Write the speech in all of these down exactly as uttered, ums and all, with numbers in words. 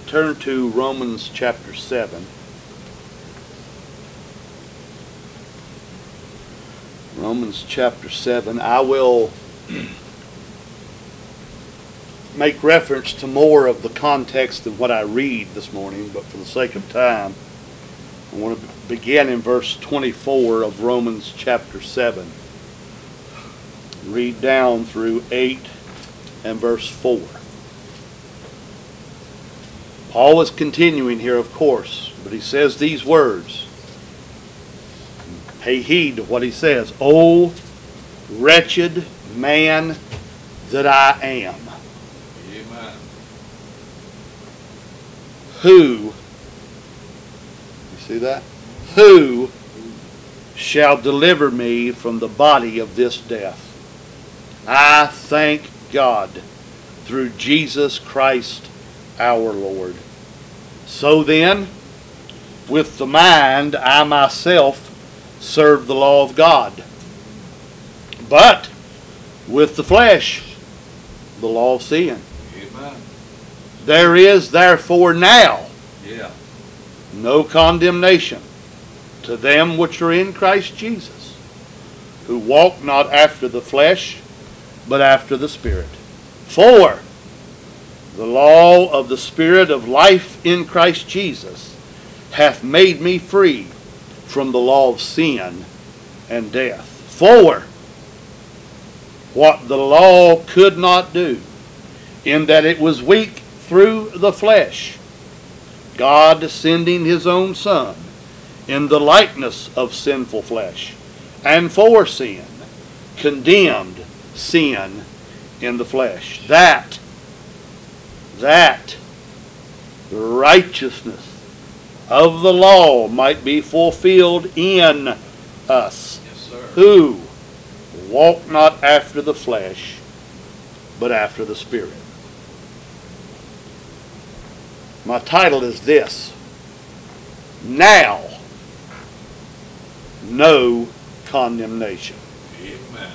turn to Romans chapter seven. Romans chapter seven. I will make reference to more of the context than what I read this morning, but for the sake of time, I want to begin in verse twenty-four of Romans chapter seven. Read down through eight and verse four. Paul is continuing here, of course, but he says these words. Pay heed to what he says. O wretched man that I am. Amen. Who, you see that? Who shall deliver me from the body of this death? I thank God through Jesus Christ our Lord. So then, with the mind I myself serve the law of God, but with the flesh the law of sin. Amen. There is therefore now Yeah. no condemnation to them which are in Christ Jesus, who walk not after the flesh, but after the Spirit. For the law of the Spirit of life in Christ Jesus hath made me free from the law of sin and death. For what the law could not do, in that it was weak through the flesh, God sending his own Son in the likeness of sinful flesh, and for sin, condemned sin in the flesh, that that the righteousness of the law might be fulfilled in us, Yes, sir. who walk not after the flesh, but after the Spirit. My title is this: Now, no condemnation. Amen.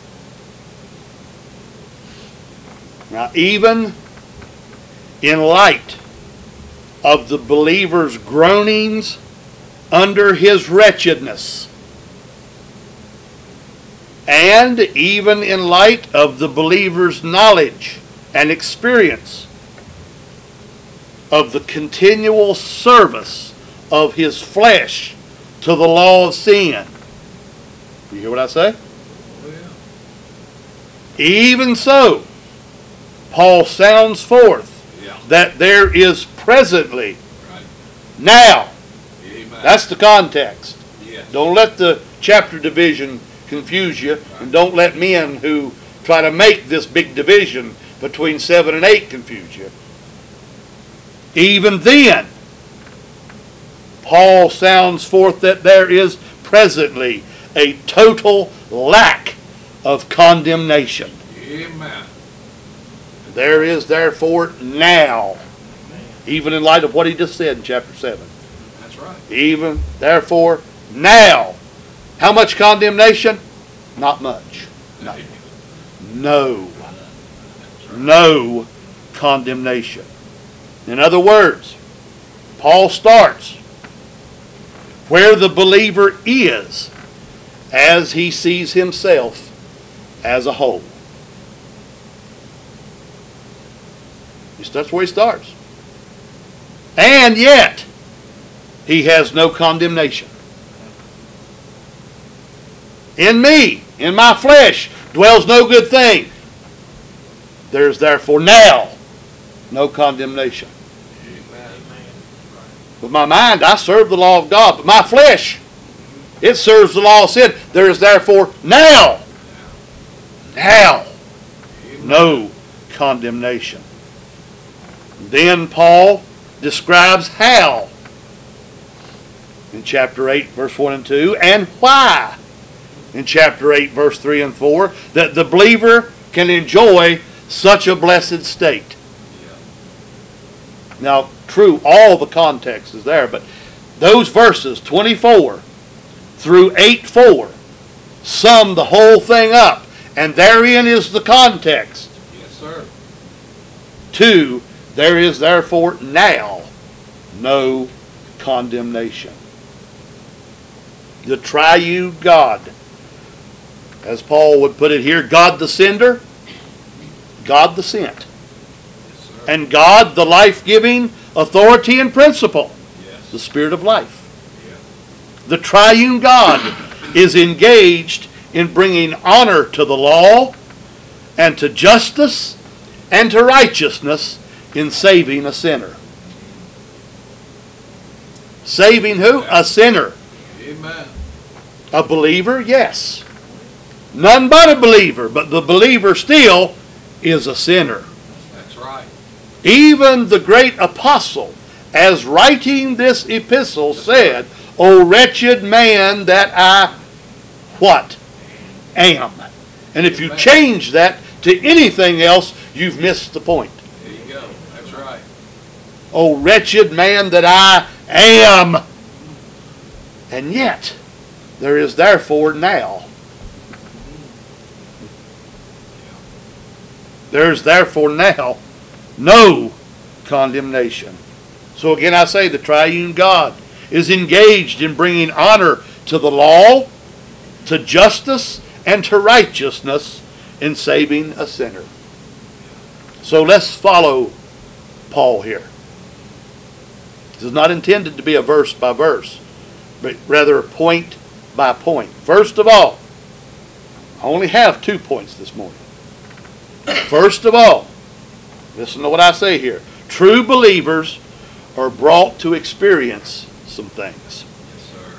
Now, even in light of the believer's groanings under his wretchedness, and even in light of the believer's knowledge and experience of the continual service of his flesh to the law of sin. You hear what I say? Oh, yeah. Even so, Paul sounds forth Yeah. that there is presently, Right. now. Amen. That's the context. Yes. Don't let the chapter division confuse you, and don't let men who try to make this big division between seven and eight confuse you. Even then, Paul sounds forth that there is presently a total lack of condemnation. Amen. There is therefore now, even in light of what he just said in chapter seven, That's right. even therefore now, how much condemnation? Not much. No. No. No condemnation. In other words, Paul starts where the believer is as he sees himself as a whole. That's where he starts. And yet, he has no condemnation. In me, in my flesh, dwells no good thing. There is therefore now no condemnation. Amen. With my mind, I serve the law of God, but my flesh, it serves the law of sin. There is therefore now, now, no condemnation. Then Paul describes how in chapter eight, verse one and two, and why in chapter eight, verse three and four, that the believer can enjoy such a blessed state. Yeah. Now, true, all the context is there, but those verses, twenty-four through eight four, sum the whole thing up, and therein is the context Yes, sir. to There is therefore now no condemnation. The triune God, as Paul would put it here, God the sender, God the sent, Yes, sir. and God the life-giving authority and principle, Yes. the Spirit of life. Yeah. The triune God is engaged in bringing honor to the law and to justice and to righteousness in saving a sinner. Saving who? A sinner. Amen. A believer? Yes. None but a believer, but the believer still is a sinner. That's right. Even the great apostle, as writing this epistle, said, O wretched man that I, what? Am. And if you Amen. change that to anything else, you've missed the point. There you go. That's right. O wretched man that I am. And yet, there is therefore now. There is therefore now no condemnation. So again I say the triune God is engaged in bringing honor to the law, to justice, and to righteousness in saving a sinner. So let's follow Paul here. This is not intended to be a verse by verse, but rather point by point. First of all, I only have two points this morning. First of all, listen to what I say here. True believers are brought to experience some things. Yes, sir.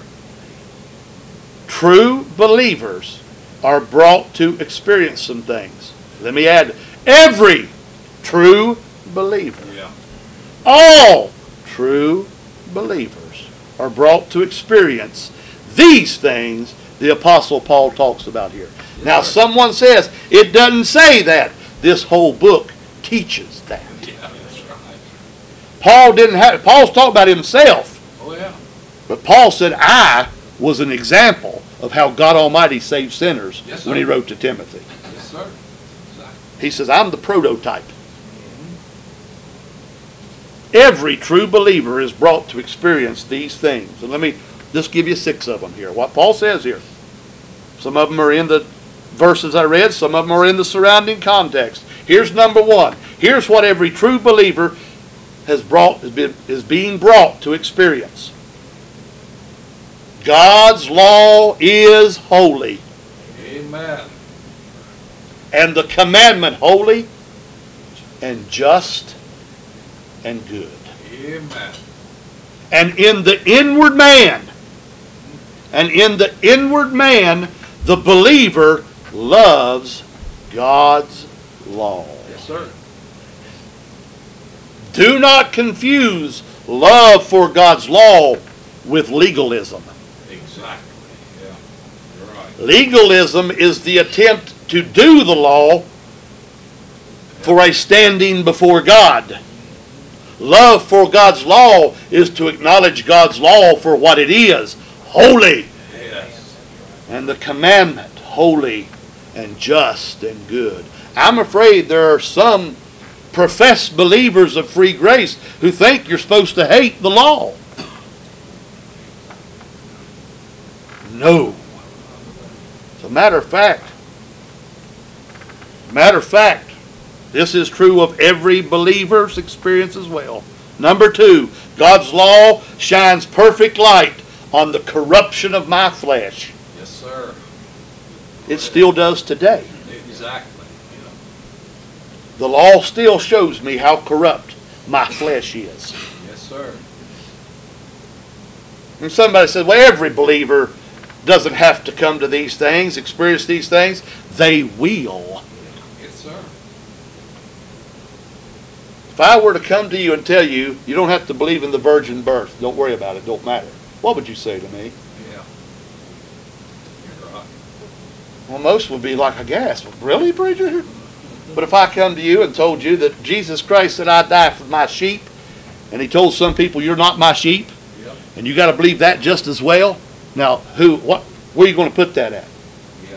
True believers are brought to experience some things. Let me add, every true believer, Yeah. all true believers are brought to experience these things the Apostle Paul talks about here. Now someone says, it doesn't say that. This whole book teaches that. Yeah, that's right. Paul didn't have, Paul's talking about himself, Oh, yeah. but Paul said, I was an example of how God Almighty saved sinners Yes, sir. when he wrote to Timothy. Yes, sir. Exactly. He says, I'm the prototype. Every true believer is brought to experience these things. And let me just give you six of them here. What Paul says here. Some of them are in the verses I read. Some of them are in the surrounding context. Here's number one. Here's what every true believer has brought, has been, is being brought to experience. God's law is holy, Amen. and the commandment holy and just and good. Amen. And in the inward man, and in the inward man, the believer loves God's law. Yes, sir. Do not confuse love for God's law with legalism. Exactly. Yeah. You're right. Legalism is the attempt to do the law for a standing before God. Love for God's law is to acknowledge God's law for what it is, holy, Yes. and the commandment, holy and just and good. I'm afraid there are some professed believers of free grace who think you're supposed to hate the law. No. As a matter of fact, matter of fact, this is true of every believer's experience as well. Number two, God's law shines perfect light on the corruption of my flesh. Yes, sir. It still does today. Exactly. Yeah. The law still shows me how corrupt my flesh is. Yes, sir. And somebody said, well, every believer doesn't have to come to these things, experience these things. They will. Yes, sir. If I were to come to you and tell you, you don't have to believe in the virgin birth, don't worry about it, don't matter, what would you say to me? Yeah. You're right. Well, most would be like a gasp. Really, preacher? But if I come to you and told you that Jesus Christ said, I die for my sheep, and he told some people, you're not my sheep, Yep. and you got to believe that just as well, now, who, what, where are you going to put that at? Yeah.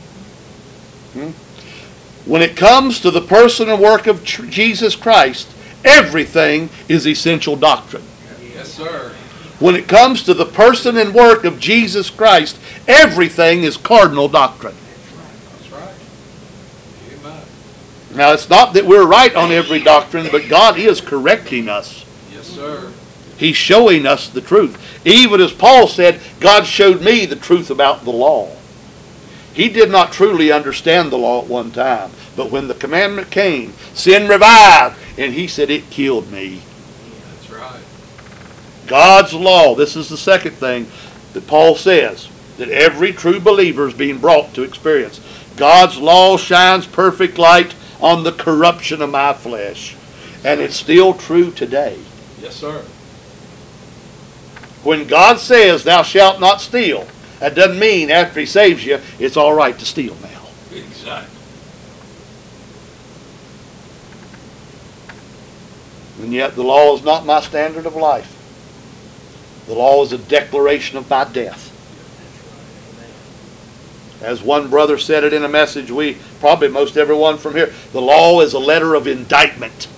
When it comes to the person and work of tr- Jesus Christ everything is essential doctrine. Yes, sir. When it comes to the person and work of Jesus Christ, everything is cardinal doctrine. That's right. Amen. Now, it's not that we're right on every doctrine, but God is correcting us. Yes, sir. He's showing us the truth. Even as Paul said, God showed me the truth about the law. He did not truly understand the law at one time. But when the commandment came, sin revived, and he said, it killed me. That's right. God's law, this is the second thing that Paul says, that every true believer is being brought to experience. God's law shines perfect light on the corruption of my flesh. And it's still true today. Yes, sir. When God says, thou shalt not steal, that doesn't mean after he saves you, it's all right to steal now. Exactly. And yet the law is not my standard of life. The law is a declaration of my death. As one brother said it in a message, we, probably most everyone from here, the law is a letter of indictment.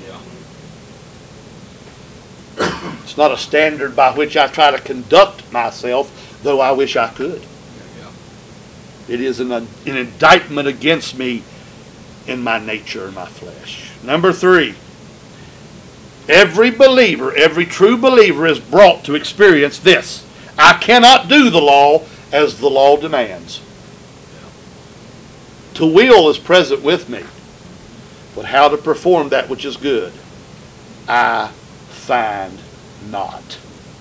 It's not a standard by which I try to conduct myself, though I wish I could. It is an, an indictment against me in my nature and my flesh. Number three, every believer, every true believer is brought to experience this. I cannot do the law as the law demands. To will is present with me, but how to perform that which is good, I find not.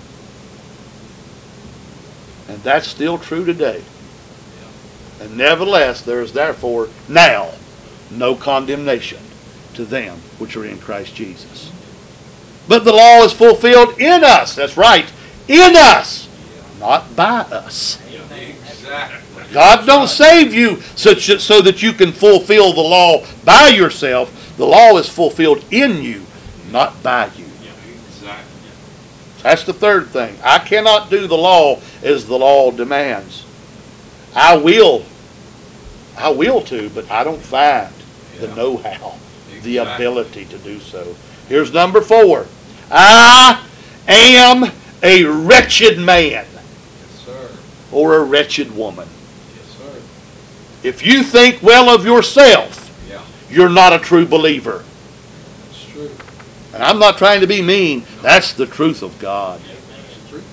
And that's still true today. And nevertheless, there is therefore now no condemnation to them which are in Christ Jesus. But the law is fulfilled in us. That's right. In us. Not by us. Exactly. God don't save you such so that you can fulfill the law by yourself. The law is fulfilled in you, not by you. Exactly. That's the third thing. I cannot do the law as the law demands. I will. I will to, but I don't find the Yeah. know-how, the Exactly. ability to do so. Here's number four. I am a wretched man Yes, sir. or a wretched woman. Yes, sir. If you think well of yourself, Yeah. you're not a true believer. That's true. And I'm not trying to be mean. That's the truth of God. That's true.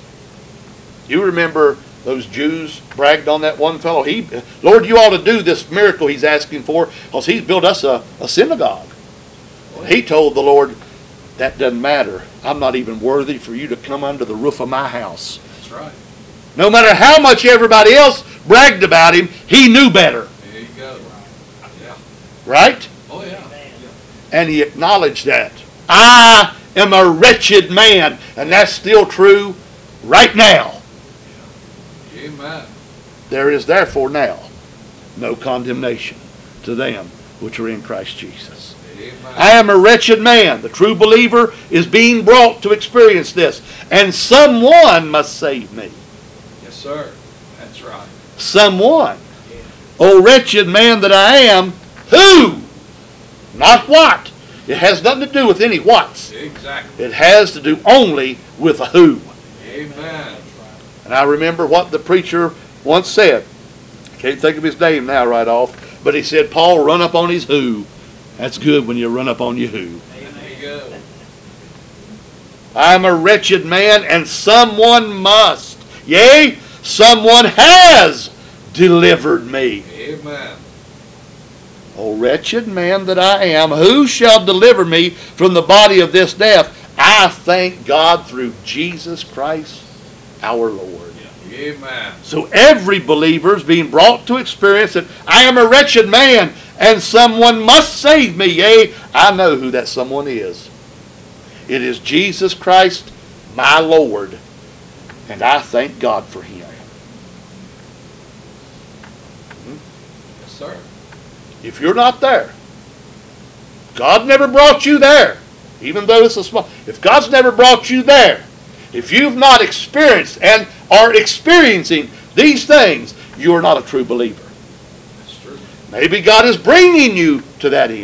You remember those Jews bragged on that one fellow. He, Lord, you ought to do this miracle he's asking for because he's built us a, a synagogue. Well, he told the Lord, that doesn't matter. I'm not even worthy for you to come under the roof of my house. That's right. No matter how much everybody else bragged about him, he knew better. There you go. Yeah. Right? Oh, yeah. And he acknowledged that. I am a wretched man. And that's still true right now. Amen. There is therefore now no condemnation to them which are in Christ Jesus. Amen. I am a wretched man. The true believer is being brought to experience this. And someone must save me. Yes, sir. That's right. Someone. O wretched man that I am, who? Not what. It has nothing to do with any whats. Exactly. It has to do only with a who. Amen. And I remember what the preacher once said. I can't think of his name now right off. But he said, Paul, run up on his who. That's good when you run up on your who. There you go. I'm a wretched man, and someone must. Yea, someone has delivered me. Amen. O wretched man that I am, who shall deliver me from the body of this death? I thank God through Jesus Christ our Lord. Amen. So every believer is being brought to experience that I am a wretched man and someone must save me. Yea, I know who that someone is. It is Jesus Christ, my Lord, and I thank God for him. Yes, sir. If you're not there, God never brought you there, even though it's a small. If God's never brought you there, if you've not experienced and are experiencing these things, you are not a true believer. That's true. Maybe God is bringing you to that end,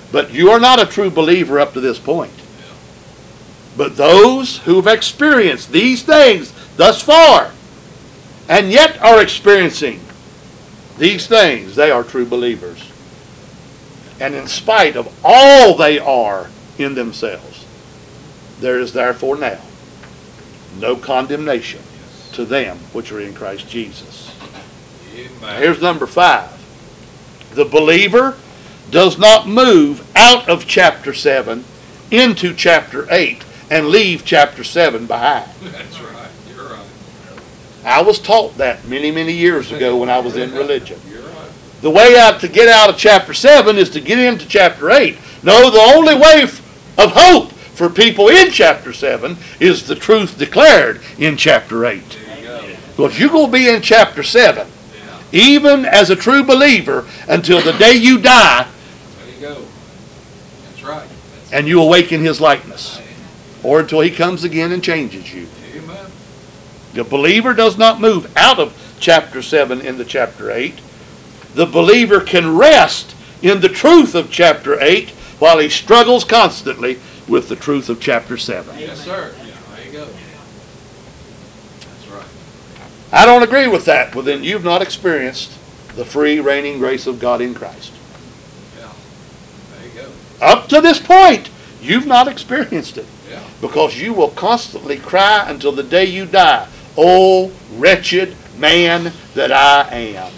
But you are not a true believer up to this point. But those who've experienced these things thus far, and yet are experiencing these things, they are true believers. And in spite of all they are in themselves, there is therefore now no condemnation to them which are in Christ Jesus. Amen. Here's number five. The believer does not move out of chapter seven into chapter eight and leave chapter seven behind. That's right. You're right. I was taught that many, many years ago when I was in religion. You're right. The way out to get out of chapter seven is to get into chapter eight. No, the only way of hope for people in chapter seven is the truth declared in chapter eight. There you go. Because you're going to be in chapter seven, Yeah. even as a true believer, until the day you die There you go. That's right. That's and you awaken his likeness, or until he comes again and changes you. Amen. The believer does not move out of chapter seven into chapter eight. The believer can rest in the truth of chapter eight while he struggles constantly with the truth of chapter seven. Yes, sir. Yeah. There you go. That's right. I don't agree with that. Well, then you've not experienced the free reigning grace of God in Christ. Yeah. There you go. Up to this point, you've not experienced it. Yeah. Because you will constantly cry until the day you die, "Oh, wretched man that I am."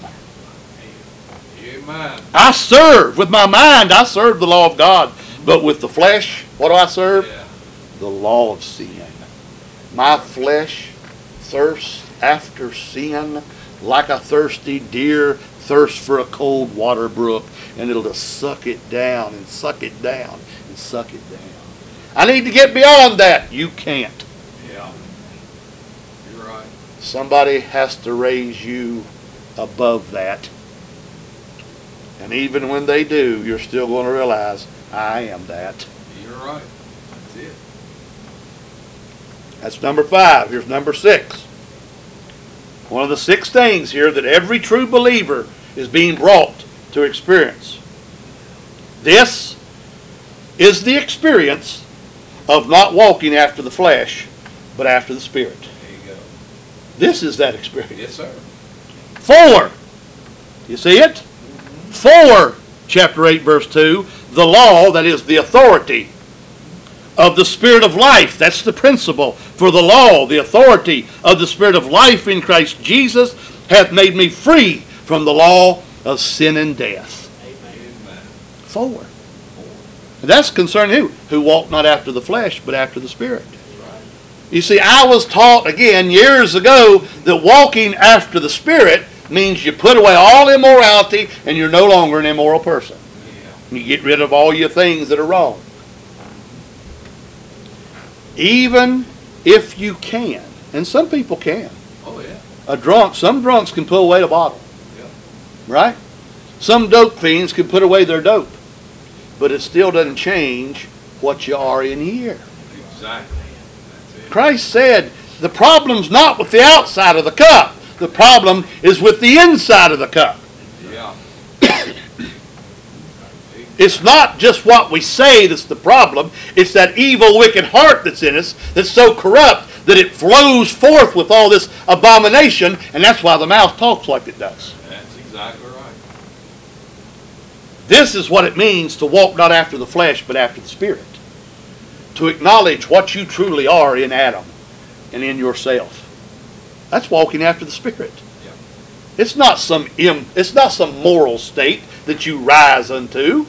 Amen. I serve, with my mind, I serve the law of God. But with the flesh, what do I serve? Yeah. The law of sin. My flesh thirsts after sin like a thirsty deer thirsts for a cold water brook. And it'll just suck it down and suck it down and suck it down. I need to get beyond that. You can't. Yeah. You're right. Somebody has to raise you above that. And even when they do, you're still going to realize, I am that. You're right. That's it. That's number five. Here's number six. One of the six things here that every true believer is being brought to experience. This is the experience of not walking after the flesh, but after the Spirit. There you go. This is that experience. Yes, sir. Four. You see it? For, chapter eight, verse two, the law, that is the authority of the Spirit of life. That's the principle. For the law, the authority of the Spirit of life in Christ Jesus, hath made me free from the law of sin and death. Amen. Four. And that's concerning who? Who walk not after the flesh, but after the Spirit. That's right. You see, I was taught, again, years ago, that walking after the Spirit means you put away all immorality and you're no longer an immoral person. Yeah. You get rid of all your things that are wrong. Even if you can, and some people can. Oh, yeah. A drunk, some drunks can put away the bottle. Yeah. Right? Some dope fiends can put away their dope. But it still doesn't change what you are in here. Exactly. That's it. Christ said, the problem's not with the outside of the cup. The problem is with the inside of the cup. Yeah. It's not just what we say that's the problem. It's that evil, wicked heart that's in us that's so corrupt that it flows forth with all this abomination, and that's why the mouth talks like it does. That's exactly right. This is what it means to walk not after the flesh, but after the Spirit. To acknowledge what you truly are in Adam and in yourself. That's walking after the Spirit. Yeah. It's not some im, it's not some moral state that you rise unto.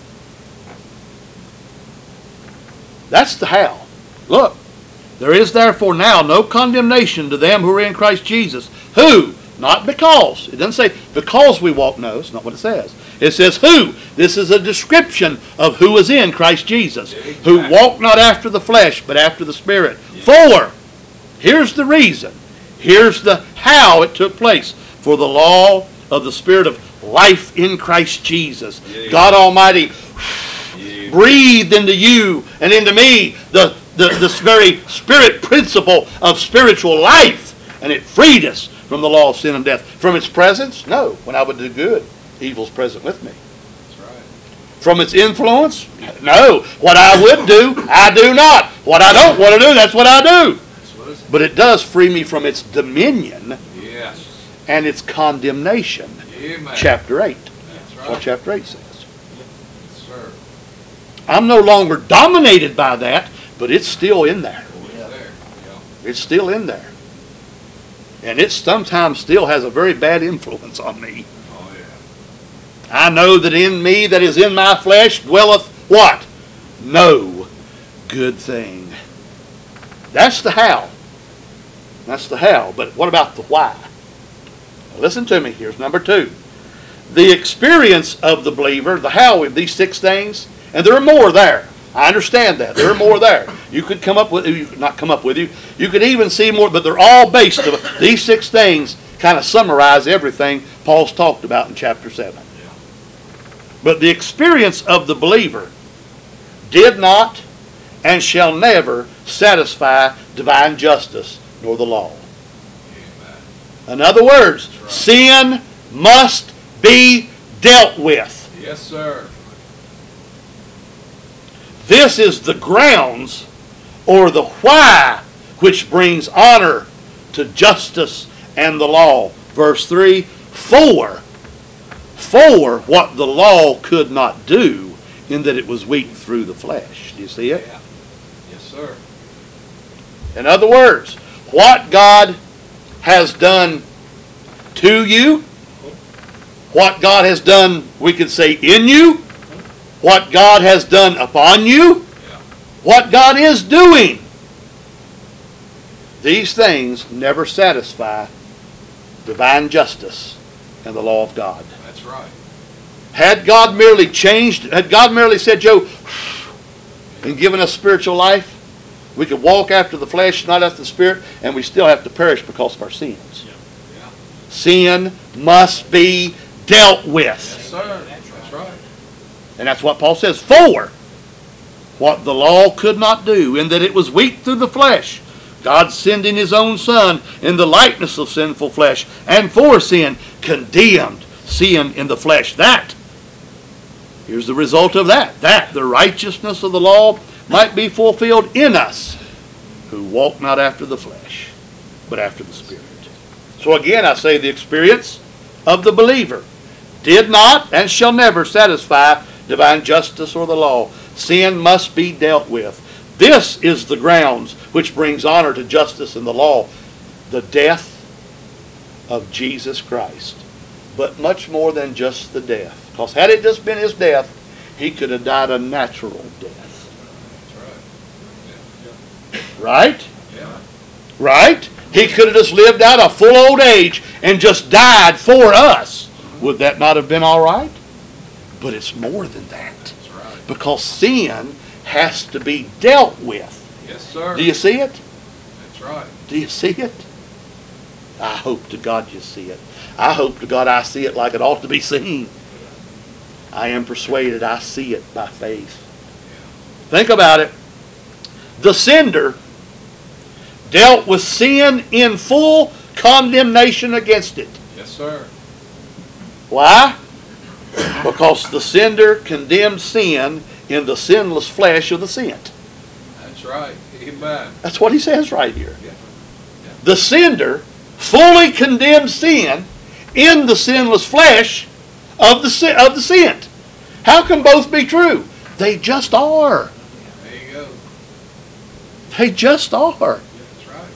That's the how. Look, there is therefore now no condemnation to them who are in Christ Jesus. Who? Not because. It doesn't say because we walk. No, it's not what it says. It says who. This is a description of who is in Christ Jesus. Exactly. Who walk not after the flesh, but after the Spirit. Yeah. For, here's the reason. Here's the how it took place. For the law of the Spirit of life in Christ Jesus. Yeah. God Almighty Yeah. breathed into you and into me the, the this very Spirit principle of spiritual life. And it freed us from the law of sin and death. From its presence? No. When I would do good, evil's present with me. That's right. from its influence? No. What I would do, I do not. What I don't want to do, that's what I do. But it does free me from its dominion Yes. and its condemnation. Amen. Chapter eight. That's That's what right. chapter eight says. Yes, sir. I'm no longer dominated by that, but it's still in there. It's there. Yeah. It's still in there. And it sometimes still has a very bad influence on me. Oh, yeah. I know that in me that is in my flesh dwelleth what? No good thing. That's the how. That's the how. But what about the why? Listen to me. Here's number two. The experience of the believer, the how of these six things, and there are more there. I understand that. There are more there. You could come up with, you could not come up with you. You could even see more, but they're all based on these six things. Kind of summarize everything Paul's talked about in chapter seven. But the experience of the believer did not and shall never satisfy divine justice nor the law. Amen. In other words, That's right. sin must be dealt with. Yes, sir. This is the grounds or the why which brings honor to justice and the law. Verse three, for, for what the law could not do in that it was weak through the flesh. Do you see it? Yeah. Yes, sir. In other words, what God has done to you, what God has done, we could say, in you, what God has done upon you, Yeah. what God is doing. These things never satisfy divine justice and the law of God. That's right. Had God merely changed, had God merely said, Joe, and given us spiritual life, we could walk after the flesh, not after the spirit, and we still have to perish because of our sins. Yeah. Sin must be dealt with. Yes, sir. That's right. And that's what Paul says. For what the law could not do, in that it was weak through the flesh, God sending his own Son in the likeness of sinful flesh, and for sin, condemned sin in the flesh. That, here's the result of that. That, the righteousness of the law might be fulfilled in us, who walk not after the flesh, but after the Spirit. So again, I say the experience of the believer did not and shall never satisfy divine justice or the law. Sin must be dealt with. This is the grounds which brings honor to justice and the law, the death of Jesus Christ. But much more than just the death. Because had it just been his death, he could have died a natural death. That's right. Right? Yeah. Right? He could have just lived out a full old age and just died for us. Would that not have been all right? But it's more than that. That's right. Because sin has to be dealt with. Yes, sir. Do you see it? That's right. Do you see it? I hope to God you see it. I hope to God I see it like it ought to be seen. I am persuaded I see it by faith. Think about it. The sender dealt with sin in full condemnation against it. Yes, sir. Why? Because the sender condemned sin in the sinless flesh of the sent. That's right. Amen. That's what he says right here. Yeah. The sender fully condemned sin in the sinless flesh of the sin, of the sent. How can both be true? They just are. There you go. They just are. That's right.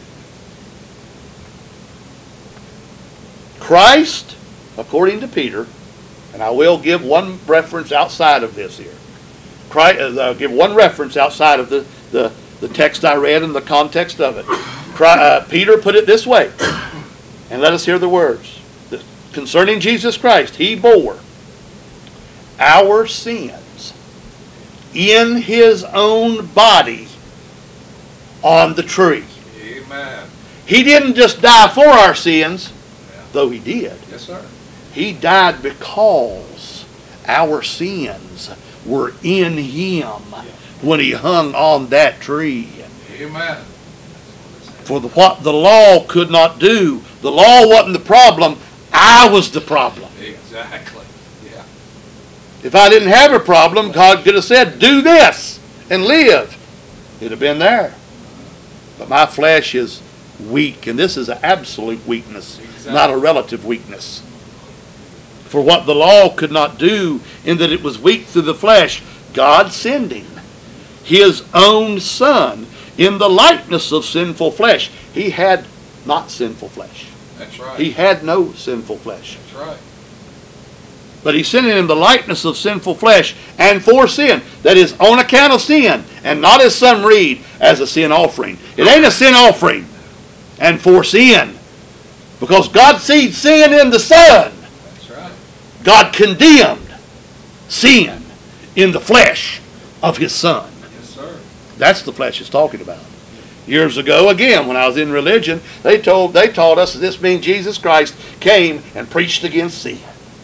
Christ, according to Peter, and I will give one reference outside of this here. Christ, uh, I'll give one reference outside of the, the, the text I read and the context of it. Christ, uh, Peter put it this way, and let us hear the words. The, concerning Jesus Christ, he bore our sins in his own body on the tree. Amen. He didn't just die for our sins, though he did. Yes, sir. He died because our sins were in him when he hung on that tree. Amen. For the, what the law could not do, the law wasn't the problem, I was the problem. Exactly. Yeah. If I didn't have a problem, God could have said, do this and live. It'd have been there. But my flesh is weak, and this is an absolute weakness, Exactly. not a relative weakness. For what the law could not do, in that it was weak through the flesh, God sending his own Son in the likeness of sinful flesh. He had not sinful flesh. That's right. He had no sinful flesh. That's right. But he sent in the likeness of sinful flesh, and for sin, that is, on account of sin, and not as some read, as a sin offering. It ain't a sin offering, and for sin. Because God seed sin in the Son. That's right. God condemned sin in the flesh of his Son. Yes, sir. That's the flesh it's talking about. Years ago, again, when I was in religion, they told they taught us that this means Jesus Christ came and preached against sin.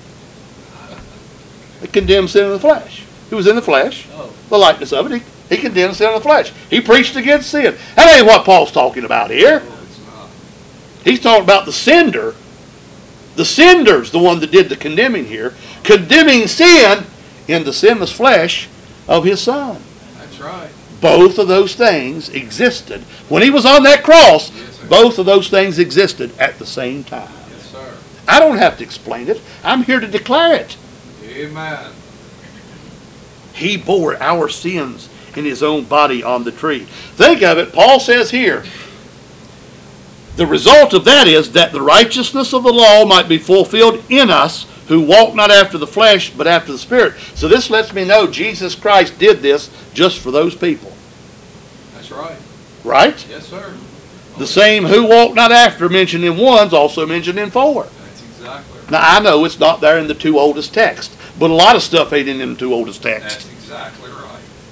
He condemned sin in the flesh. He was in the flesh, Oh. the likeness of it. He, he condemned sin in the flesh. He preached against sin. That ain't what Paul's talking about here. No, it's not. He's talking about the sender. The sender's the one that did the condemning here, condemning sin in the sinless flesh of his Son. That's right. Both of those things existed. When he was on that cross, Yes, sir. both of those things existed at the same time. Yes, sir. I don't have to explain it. I'm here to declare it. Amen. He bore our sins in his own body on the tree. Think of it. Paul says here, the result of that is that the righteousness of the law might be fulfilled in us who walk not after the flesh but after the Spirit. So this lets me know Jesus Christ did this just for those people. That's right. Right? Yes, sir. The same who walk not after mentioned in one's also mentioned in four. That's exactly right. Now I know it's not there in the two oldest texts, but a lot of stuff ain't in them two oldest texts. That's exactly right.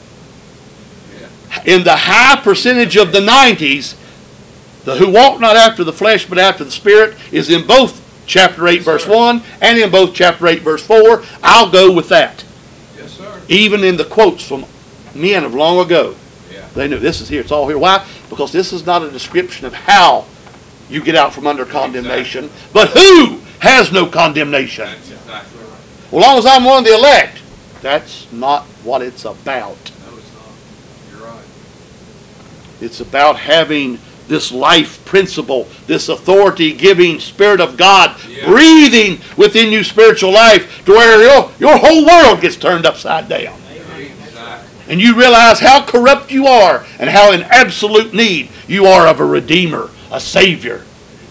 In the high percentage of the nineties, the who walk not after the flesh but after the Spirit is in both chapter eight Yes, verse sir. one and in both chapter eight verse four. I'll go with that. Yes, sir. Even in the quotes from men of long ago, Yeah. they knew this is here. It's all here. Why? Because this is not a description of how you get out from under condemnation, but who has no condemnation. That's exactly right. Well, as long as I'm one of the elect, that's not what it's about. No, it's not. You're right. It's about having this life principle, this authority-giving Spirit of God Yeah. breathing within you spiritual life to where your, your whole world gets turned upside down. Exactly. And you realize how corrupt you are and how in absolute need you are of a Redeemer, a Savior.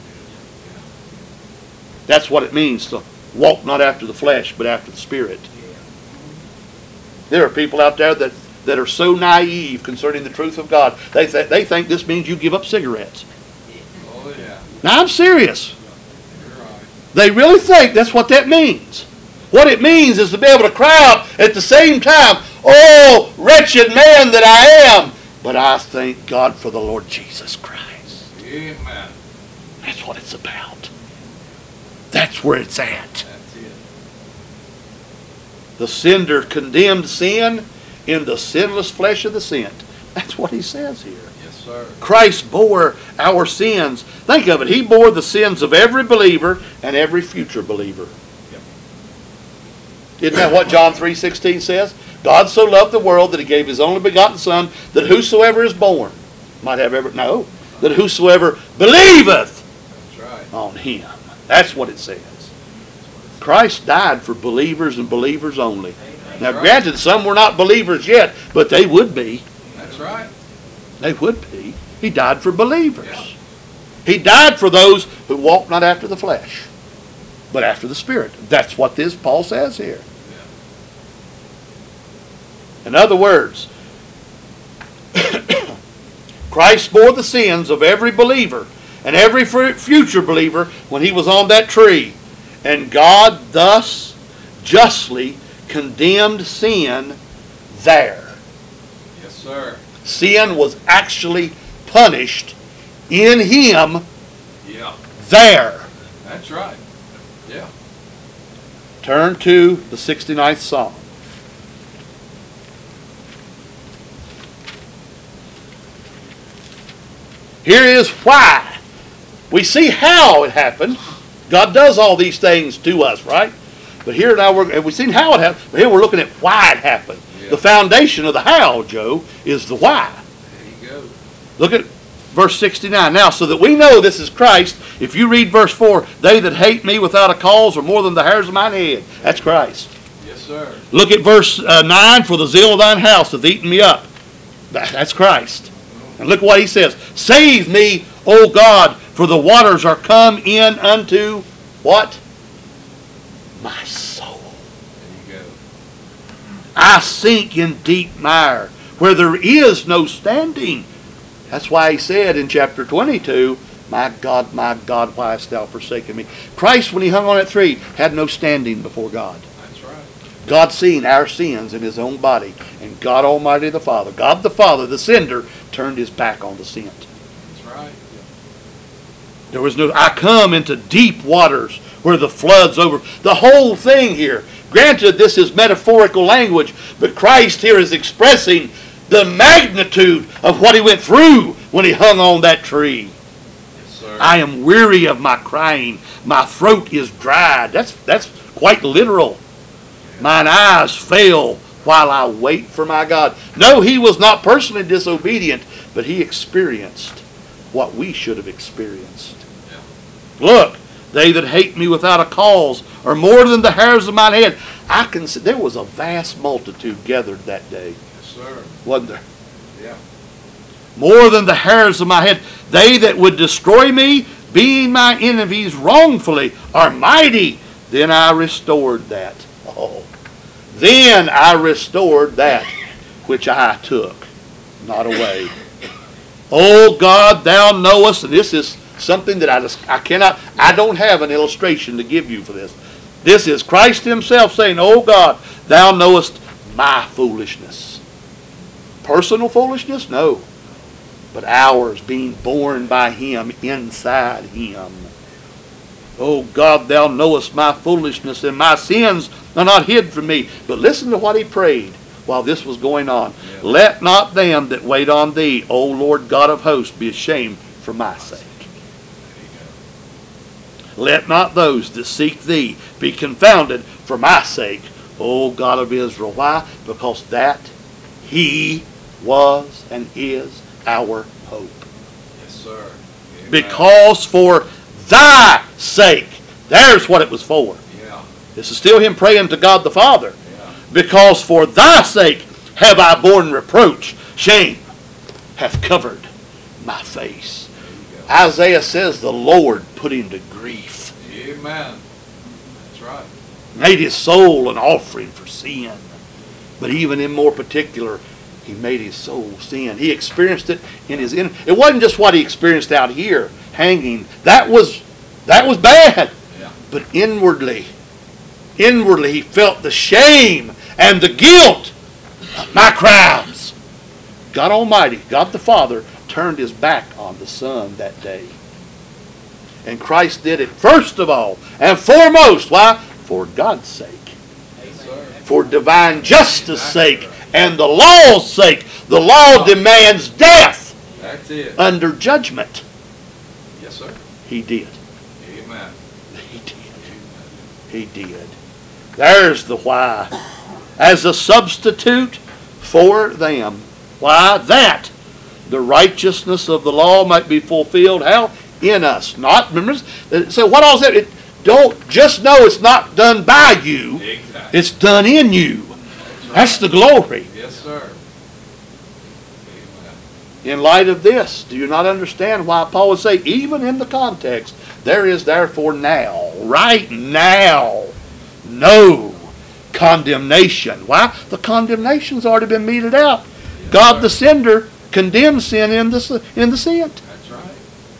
That's what it means to walk not after the flesh but after the Spirit. There are people out there that, that are so naive concerning the truth of God. They, th- they think this means you give up cigarettes. Oh, yeah. Now I'm serious. You're right. They really think that's what that means. What it means is to be able to cry out at the same time, "Oh, wretched man that I am, but I thank God for the Lord Jesus Christ." Amen. That's what it's about. That's where it's at. That's it. The sender condemned sin in the sinless flesh of the sent. That's what he says here. Yes, sir. Christ bore our sins. Think of it. He bore the sins of every believer and every future believer. Yep. Isn't that what John three sixteen says? God so loved the world that he gave his only begotten Son, that whosoever is born might have ever, no, that whosoever believeth That's right. on him. That's what it says. Christ died for believers and believers only. Now right. granted, some were not believers yet, but they would be. That's right. They would be. He died for believers. He died for those who walk not after the flesh, but after the Spirit. That's what this Paul says here. In other words, Christ bore the sins of every believer and every fu- future believer when he was on that tree. And God thus justly condemned sin there. Yes, sir. Sin was actually punished in him Yeah. there. That's right. Yeah. Turn to the sixty-ninth Psalm. Here is why. We see how it happened. God does all these things to us, right? But here now we're, and we've seen how it happened, but here we're looking at why it happened. Yeah. The foundation of the how, Joe, is the why. There you go. Look at verse sixty-nine. Now, so that we know this is Christ, if you read verse four, they that hate me without a cause are more than the hairs of mine head. That's Christ. Yes, sir. Look at verse uh, nine, for the zeal of thine house hath eaten me up. That- That's Christ. And look what he says. Save me, O God, for the waters are come in unto what? My soul. There you go. I sink in deep mire, where there is no standing. That's why he said in chapter twenty-two, my God, my God, why hast thou forsaken me? Christ, when he hung on that tree, had no standing before God. That's right. God seen our sins in his own body, and God Almighty the Father, God the Father, the sender, turned his back on the sin. That's right. There was no, I come into deep waters where the floods over. The whole thing here, granted this is metaphorical language, but Christ here is expressing the magnitude of what he went through when he hung on that tree. Yes, sir. I am weary of my crying. My throat is dried. That's, that's quite literal. Mine eyes fail while I wait for my God. No, he was not personally disobedient, but he experienced what we should have experienced. Yeah. Look, they that hate me without a cause are more than the hairs of mine head. I can see, there was a vast multitude gathered that day, Yes, sir. wasn't there? Yeah. More than the hairs of my head. They that would destroy me, being my enemies wrongfully, are mighty. Then I restored that. Oh. Then I restored that which I took not away. Oh God, thou knowest, and this is something that I just, I cannot, I don't have an illustration to give you for this. This is Christ himself saying, oh God, thou knowest my foolishness. Personal foolishness? No. But ours, being born by him, inside him. Oh God, thou knowest my foolishness, and my sins are not hid from me. But listen to what he prayed while this was going on. Yeah. Let not them that wait on thee, O Lord God of hosts, be ashamed for my sake. There you go. Let not those that seek thee be confounded for my sake, O God of Israel. Why? Because that he was and is our hope. Yes, sir. Amen. Because for thy sake, there's what it was for. Yeah. This is still him praying to God the Father. Yeah. Because for thy sake have I borne reproach. Shame hath covered my face. There you go. Isaiah says the Lord put him to grief. Amen. That's right. Made his soul an offering for sin. But even in more particular, he made his soul sin. He experienced it in his inner. It wasn't just what he experienced out here, hanging. That was that was bad. Yeah. But inwardly, inwardly he felt the shame and the guilt of my crimes. God Almighty, God the Father, turned his back on the Son that day. And Christ did it first of all and foremost. Why? For God's sake. Yes, sir. For divine justice sake and the law's sake. The law demands death That's it. under judgment. Yes, sir. He did. Amen. He did. He did. There's the why. As a substitute for them. Why? That the righteousness of the law might be fulfilled. How? In us. Not, remember, so what all is that? It, don't, just know it's not done by you. Exactly. It's done in you. That's right. That's the glory. Yes, sir. Amen. In light of this, do you not understand why Paul would say, even in the context, there is therefore now, right now, no condemnation. Why? The condemnation's already been meted out. Yes, God sir. the sender condemns sin in the, in the sin. That's right.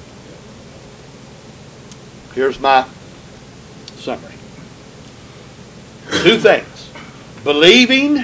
Here's my summary. Two things. Believing,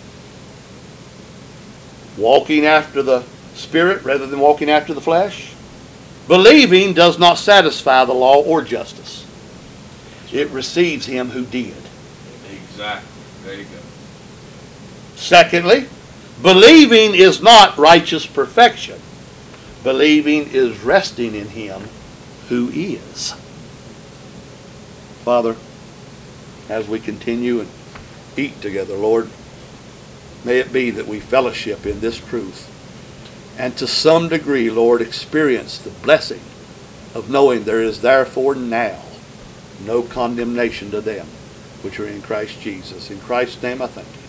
walking after the Spirit rather than walking after the flesh. Believing does not satisfy the law or justice. It receives him who did. Exactly. There you go. Secondly, believing is not righteous perfection. Believing is resting in him who is. Father, as we continue and eat together, Lord, may it be that we fellowship in this truth and to some degree, Lord, experience the blessing of knowing there is therefore now no condemnation to them which are in Christ Jesus. In Christ's name I thank you.